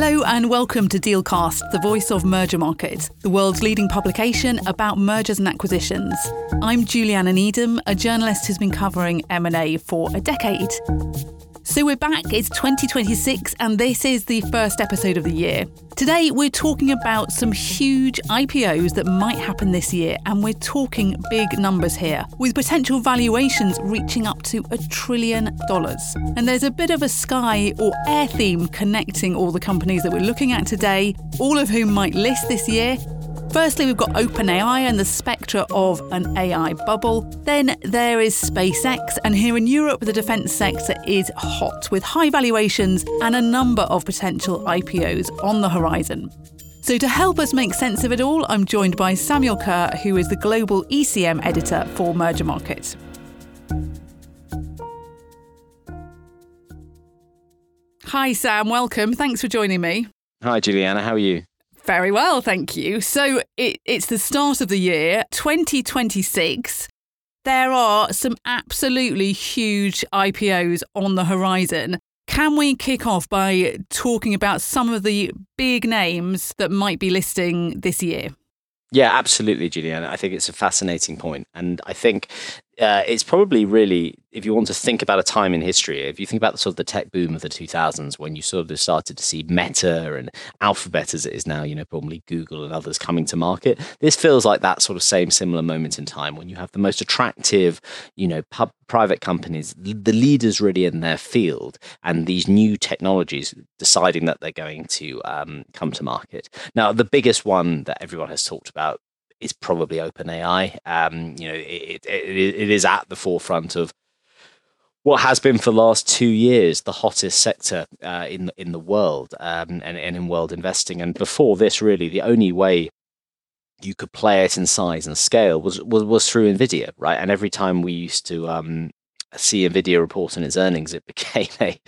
Hello and welcome to Dealcast, the voice of Merger Market, the world's leading publication about mergers and acquisitions. I'm Juliana Needham, a journalist who's been covering M&A for a decade. So we're back, it's 2026, and this is the first episode of the year. Today we're talking about some huge IPOs that might happen this year, and we're talking big numbers here, with potential valuations reaching up to $1 trillion. And there's a bit of a sky or air theme connecting all the companies that we're looking at today, all of whom might list this year. Firstly, we've got OpenAI and the spectre of an AI bubble. Then there is SpaceX, and here in Europe, the defence sector is hot, with high valuations and a number of potential IPOs on the horizon. So to help us make sense of it all, I'm joined by Samuel Kerr, who is the global ECM editor for Merger Market. Hi, Sam. Welcome. Thanks for joining me. Hi, Juliana. How are you? Very well, thank you. So it's the start of the year, 2026. There are some absolutely huge IPOs on the horizon. Can we kick off by talking about some of the big names that might be listing this year? Yeah, absolutely, Juliana. I think it's a fascinating point. And I think it's probably really, if you want to think about a time in history, if you think about the sort of the tech boom of the 2000s, when you sort of started to see Meta and Alphabet, as it is now, probably Google and others coming to market, this feels like that sort of similar moment in time when you have the most attractive, private companies, the leaders really in their field, and these new technologies deciding that they're going to come to market. Now, the biggest one that everyone has talked about is probably OpenAI. It is at the forefront of what has been for the last 2 years the hottest sector in the world and in world investing. And before this, really, the only way you could play it in size and scale was through Nvidia, right? And every time we used to see Nvidia report on its earnings, it became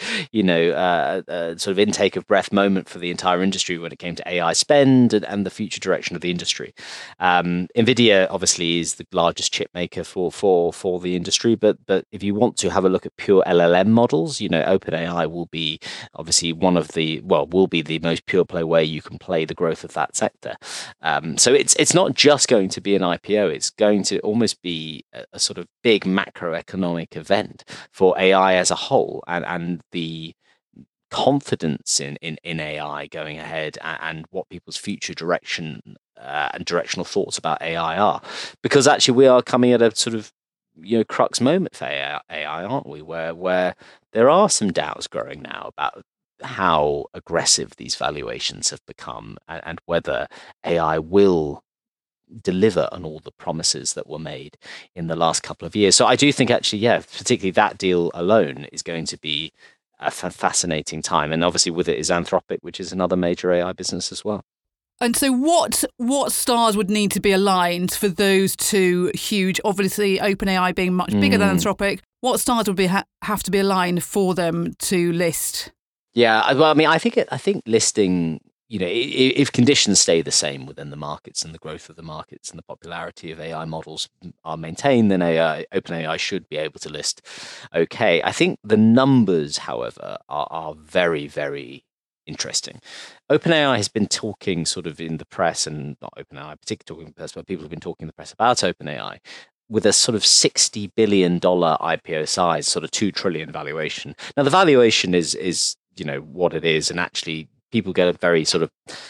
a sort of intake of breath moment for the entire industry when it came to AI spend and the future direction of the industry. Nvidia obviously is the largest chip maker for the industry, but if you want to have a look at pure LLM models, OpenAI will be obviously will be the most pure play way you can play the growth of that sector. So it's not just going to be an IPO; it's going to almost be a sort of big macroeconomic event for AI as a whole, and the confidence in AI going ahead, and what people's future direction and directional thoughts about AI are. Because actually we are coming at a sort of crux moment for AI, aren't we? Where there are some doubts growing now about how aggressive these valuations have become, and whether AI will deliver on all the promises that were made in the last couple of years. So I do think actually, particularly that deal alone is going to be a fascinating time. And obviously with it is Anthropic, which is another major AI business as well. And so what stars would need to be aligned for those two huge, obviously OpenAI being much bigger than Anthropic, what stars would have to be aligned for them to list? Yeah, well, I mean, I think listing, if conditions stay the same within the markets and the growth of the markets and the popularity of AI models are maintained, then OpenAI should be able to list okay. I think the numbers, however, are very, very interesting. OpenAI has been talking sort of in the press, and not OpenAI particularly talking in the press, but people have been talking in the press about OpenAI with a sort of $60 billion IPO size, sort of $2 trillion valuation. Now, the valuation is what it is, and actually people get very sort of,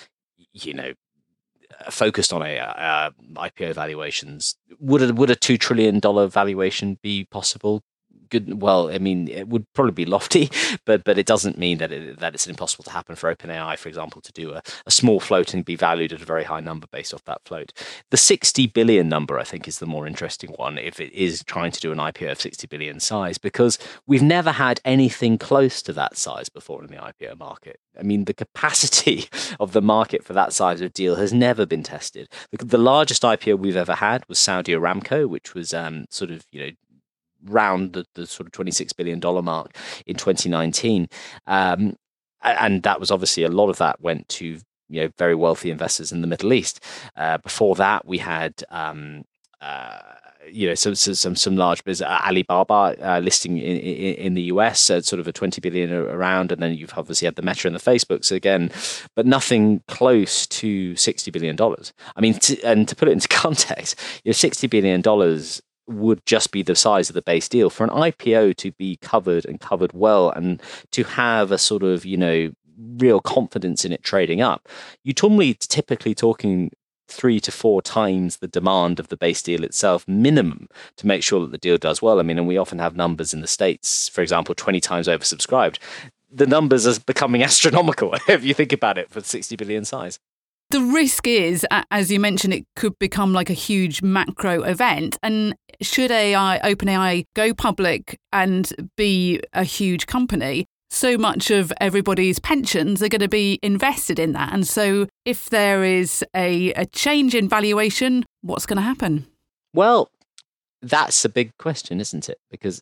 focused on IPO valuations. Would a $2 trillion valuation be possible? Good. Well, I mean, it would probably be lofty, but it doesn't mean that it's impossible to happen for OpenAI, for example, to do a small float and be valued at a very high number based off that float. The 60 billion number, I think, is the more interesting one if it is trying to do an IPO of 60 billion size, because we've never had anything close to that size before in the IPO market. I mean, the capacity of the market for that size of deal has never been tested. The largest IPO we've ever had was Saudi Aramco, which was round the sort of $26 billion mark in 2019. And that was obviously, a lot of that went to very wealthy investors in the Middle East. Before that, we had some large business, Alibaba listing in the US, sort of a 20 billion around, and then you've obviously had the Meta and the Facebooks again, but nothing close to $60 billion. I mean, to put it into context, $60 billion would just be the size of the base deal. For an IPO to be covered and covered well, and to have a sort of, real confidence in it trading up, you're typically talking 3 to 4 times the demand of the base deal itself minimum to make sure that the deal does well. I mean, and we often have numbers in the States, for example, 20 times oversubscribed. The numbers are becoming astronomical if you think about it for 60 billion size. The risk is, as you mentioned, it could become like a huge macro event. And should OpenAI go public and be a huge company, so much of everybody's pensions are going to be invested in that. And so if there is a change in valuation, what's going to happen? Well, that's a big question, isn't it? Because,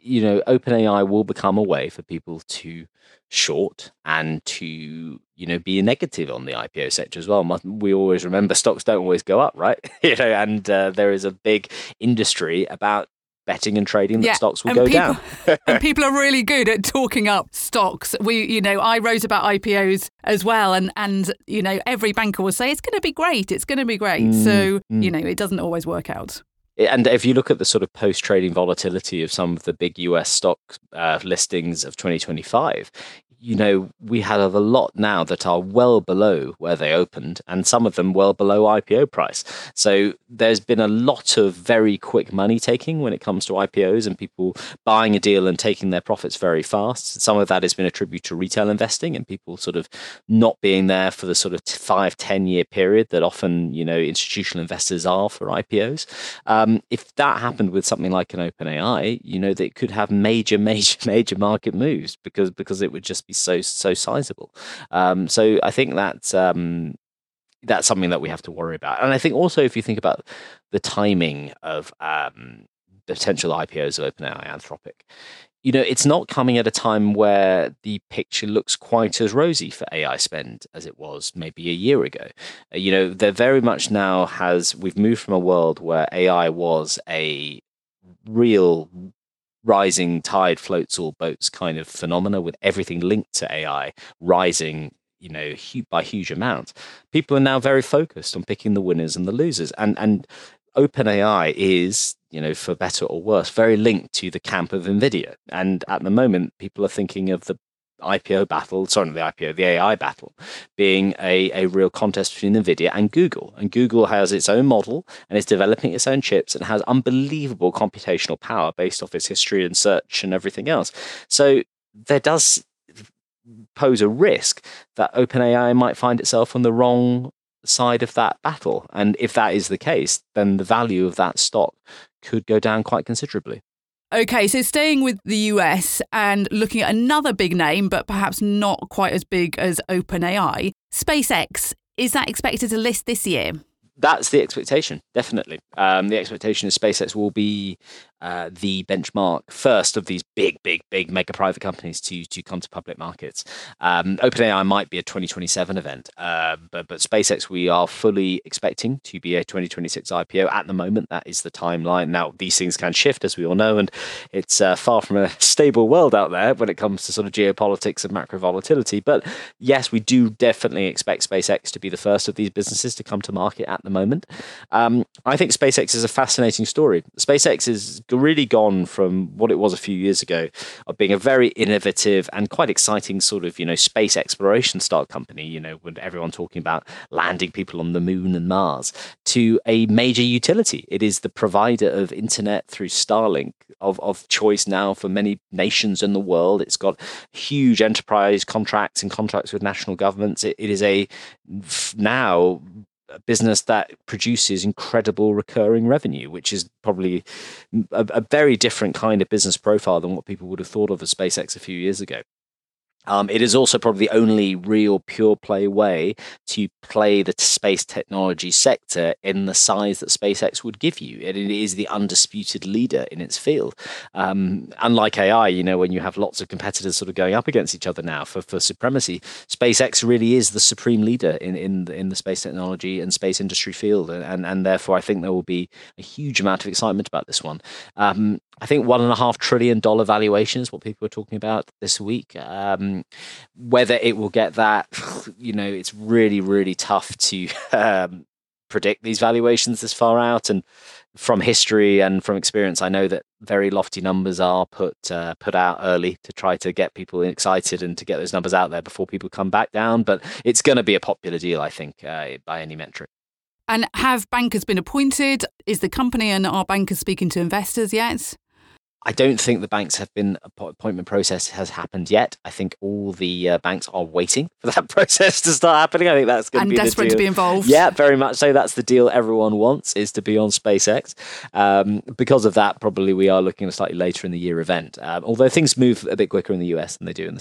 OpenAI will become a way for people to short and to, be negative on the IPO sector as well. We always remember stocks don't always go up, right? And there is a big industry about betting and trading that stocks will go down. And people are really good at talking up stocks. I wrote about IPOs as well, and every banker will say it's going to be great. It's going to be great. So it doesn't always work out. And if you look at the sort of post-trading volatility of some of the big US stock listings of 2025, we have a lot now that are well below where they opened, and some of them well below IPO price. So there's been a lot of very quick money taking when it comes to IPOs, and people buying a deal and taking their profits very fast. Some of that has been attributed to retail investing and people sort of not being there for the sort of 5-10 year period that often, institutional investors are for IPOs. If that happened with something like an OpenAI, that could have major market moves because it would just be so sizable. So I think that's something that we have to worry about. And I think also if you think about the timing of potential IPOs of OpenAI, Anthropic, it's not coming at a time where the picture looks quite as rosy for AI spend as it was maybe a year ago. There very much now we've moved from a world where AI was a real rising tide floats all boats kind of phenomena, with everything linked to AI rising, by huge amounts. People are now very focused on picking the winners and the losers. And OpenAI is, for better or worse, very linked to the camp of NVIDIA. And at the moment, people are thinking of the the AI battle being a real contest between NVIDIA and Google. And Google has its own model and is developing its own chips and has unbelievable computational power based off its history and search and everything else. So there does pose a risk that OpenAI might find itself on the wrong side of that battle. And if that is the case, then the value of that stock could go down quite considerably. Okay, so staying with the US and looking at another big name, but perhaps not quite as big as OpenAI, SpaceX, is that expected to list this year? That's the expectation, definitely. The expectation is SpaceX will be the benchmark first of these big mega private companies to come to public markets. OpenAI might be a 2027 event, but SpaceX we are fully expecting to be a 2026 IPO. At the moment, that is the timeline. Now, these things can shift, as we all know, and it's far from a stable world out there when it comes to sort of geopolitics and macro volatility. But yes, we do definitely expect SpaceX to be the first of these businesses to come to market at the moment. I think SpaceX is a fascinating story. SpaceX is really gone from what it was a few years ago of being a very innovative and quite exciting sort of, space exploration style company, when everyone talking about landing people on the moon and Mars, to a major utility. It is the provider of internet through Starlink of choice now for many nations in the world. It's got huge enterprise contracts and contracts with national governments. It is now a business that produces incredible recurring revenue, which is probably a very different kind of business profile than what people would have thought of as SpaceX a few years ago. It is also probably the only real pure play way to play the space technology sector in the size that SpaceX would give you. It is the undisputed leader in its field. Unlike AI, when you have lots of competitors sort of going up against each other now for supremacy, SpaceX really is the supreme leader in the space technology and space industry field. And therefore, I think there will be a huge amount of excitement about this one. I think $1.5 trillion valuation is what people are talking about this week. Whether it will get that, it's really, really tough to predict these valuations this far out. And from history and from experience, I know that very lofty numbers are put out early to try to get people excited and to get those numbers out there before people come back down. But it's going to be a popular deal, I think, by any metric. And have bankers been appointed? Is the company and our bankers speaking to investors yet? I don't think the banks have been, appointment process has happened yet. I think all the banks are waiting for that process to start happening. I think that's going to be the deal. And desperate to be involved. Yeah, very much so. That's the deal everyone wants, is to be on SpaceX. Because of that, probably we are looking at a slightly later in the year event. Although things move a bit quicker in the US than they do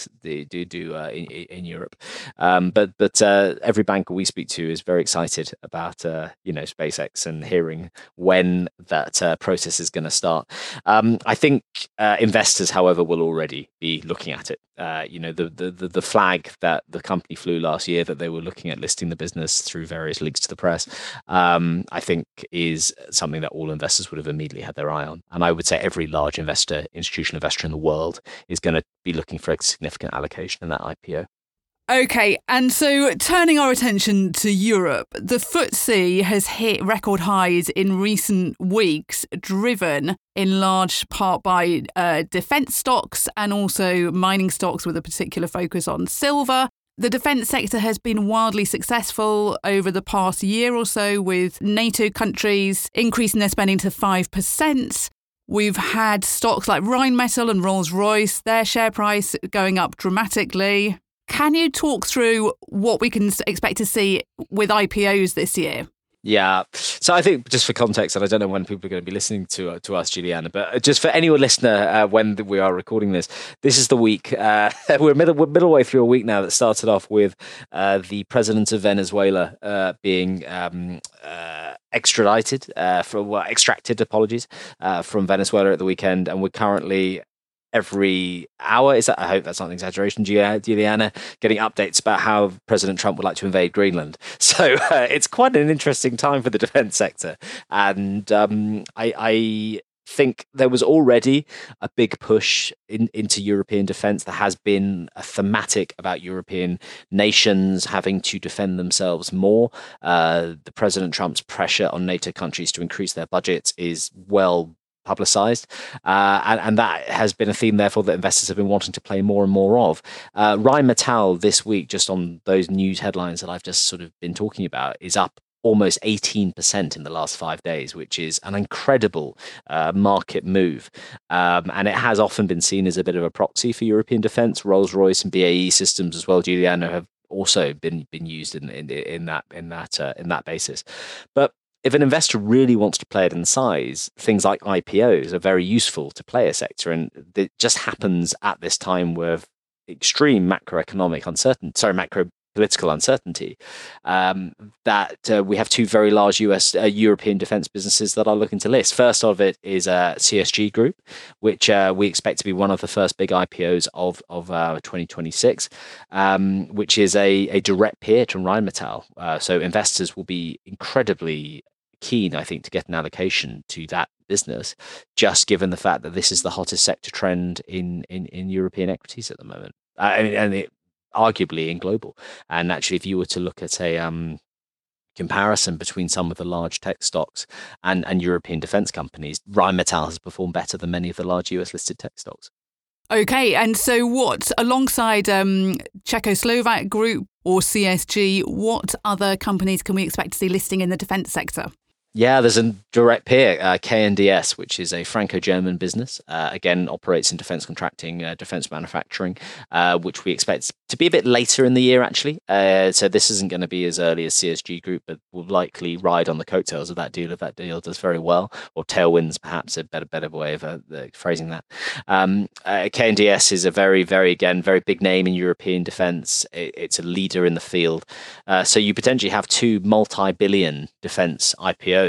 in Europe. But every banker we speak to is very excited about SpaceX and hearing when that process is going to start. I think investors, however, will already be looking at it. The flag that the company flew last year, that they were looking at listing the business through various leaks to the press, I think is something that all investors would have immediately had their eye on. And I would say every large institutional investor in the world is going to be looking for a significant allocation in that IPO. Okay, and so turning our attention to Europe, the FTSE has hit record highs in recent weeks, driven in large part by defence stocks and also mining stocks with a particular focus on silver. The defence sector has been wildly successful over the past year or so, with NATO countries increasing their spending to 5%. We've had stocks like Rheinmetall and Rolls-Royce, their share price going up dramatically. Can you talk through what we can expect to see with IPOs this year? Yeah. So I think just for context, and I don't know when people are going to be listening to us, Juliana, but just for any listener, when we are recording this is the week. We're middle way through a week now that started off with the president of Venezuela being extracted from Venezuela at the weekend, and we're currently every hour, I hope that's not an exaggeration, Juliana, getting updates about how President Trump would like to invade Greenland. So it's quite an interesting time for the defense sector. And I think there was already a big push into European defense. There has been a thematic about European nations having to defend themselves more. The President Trump's pressure on NATO countries to increase their budgets is well publicized, and that has been a theme, therefore, that investors have been wanting to play more and more of. Rheinmetall this week, just on those news headlines that I've just sort of been talking about, is up almost 18% in the last 5 days, which is an incredible market move. And it has often been seen as a bit of a proxy for European defense. Rolls-Royce and BAE Systems as well, Juliana, have also been used in that basis. But if an investor really wants to play it in size, things like IPOs are very useful to play a sector. And it just happens at this time with extreme macropolitical uncertainty, that we have two very large European defense businesses that are looking to list. First of it is CSG Group, which we expect to be one of the first big IPOs of 2026, which is a direct peer to Rheinmetall. So investors will be incredibly keen, I think, to get an allocation to that business, just given the fact that this is the hottest sector trend in European equities at the moment, and arguably in global. And actually, if you were to look at a comparison between some of the large tech stocks and European defense companies, Rheinmetall has performed better than many of the large US listed tech stocks. Okay, and so what, alongside Czechoslovak Group or CSG, what other companies can we expect to see listing in the defence sector? Yeah, there's a direct peer, KNDS, which is a Franco-German business. Again, operates in defence contracting, defence manufacturing, which we expect to be a bit later in the year, actually. So this isn't going to be as early as CSG Group, but will likely ride on the coattails of that deal if that deal does very well, or tailwinds, perhaps a better way of phrasing that. KNDS is a very, very big name in European defence. It's a leader in the field. So you potentially have two multi-billion defence IPOs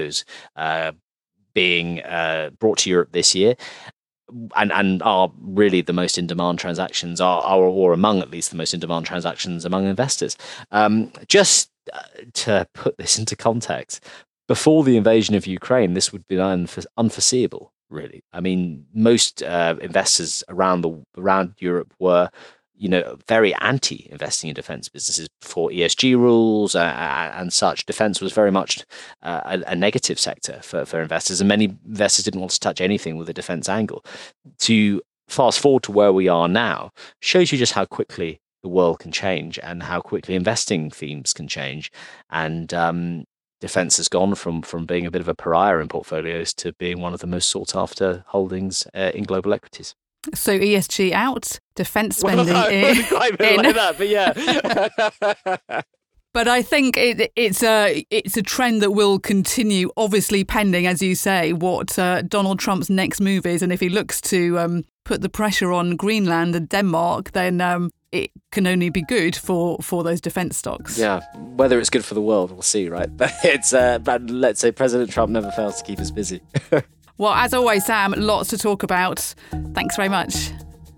being brought to Europe this year, and are really the most in-demand transactions, or among at least the most in-demand transactions among investors. Just to put this into context, before the invasion of Ukraine, this would be unforeseeable, really. I mean, most investors around Europe were very anti-investing in defence businesses before ESG rules and such. Defence was very much a negative sector for investors, and many investors didn't want to touch anything with a defence angle. To fast forward to where we are now shows you just how quickly the world can change and how quickly investing themes can change. And defence has gone from being a bit of a pariah in portfolios to being one of the most sought-after holdings in global equities. So ESG out, defence spending in. Quite like that, but yeah. But I think it's a trend that will continue, obviously pending, as you say, what Donald Trump's next move is. And if he looks to put the pressure on Greenland and Denmark, then it can only be good for those defence stocks. Yeah, whether it's good for the world, we'll see, right? But but let's say President Trump never fails to keep us busy. Well, as always, Sam, lots to talk about. Thanks very much.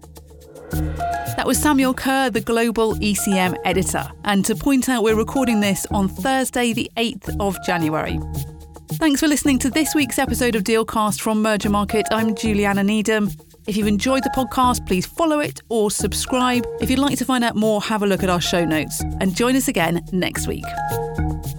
That was Samuel Kerr, the Global ECM editor. And to point out, we're recording this on Thursday, the 8th of January. Thanks for listening to this week's episode of Dealcast from Merger Market. I'm Juliana Needham. If you've enjoyed the podcast, please follow it or subscribe. If you'd like to find out more, have a look at our show notes and join us again next week.